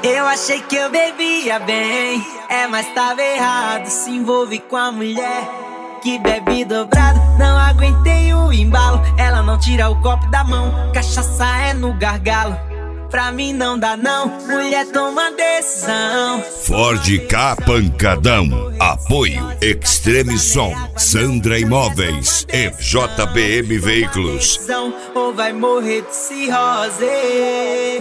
Eu achei que eu bebia bem, mas tava errado. Se envolve com a mulher que bebe dobrado. Não aguentei o embalo, ela não tira o copo da mão. Cachaça é no gargalo, pra mim não dá não. Mulher toma decisão. Ford Ka Pancadão. Apoio Extreme Som, Sandra Imóveis e JBM Veículos. Ou vai morrer de cirrose.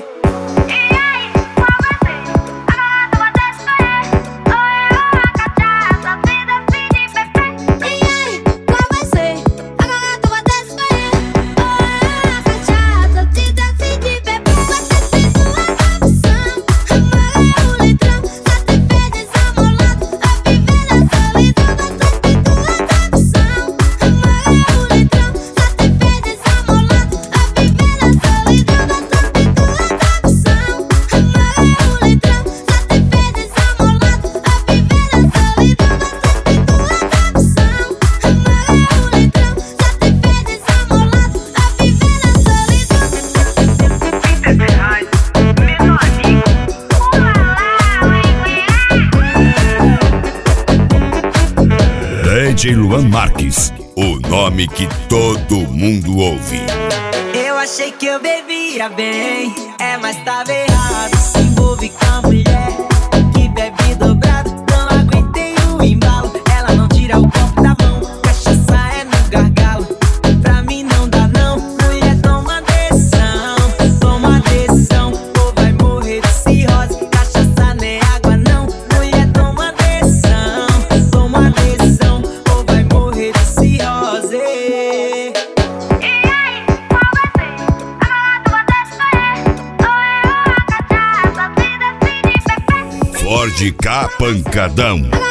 DJ Luan Marques, o nome que todo mundo ouve. Eu achei que eu bebia bem, mas tava errado. Se envolve com a mulher que bebe dobrado. Não aguentei o embalo, ela não tira o copo da mão. Cachaça é no gargalo, pra mim não dá não. Mulher toma decisão, ou vai morrer de cirrose. Cachaça não é água não. Mulher toma decisão, ou vai morrer de cirrose. Ford Ka Pancadão.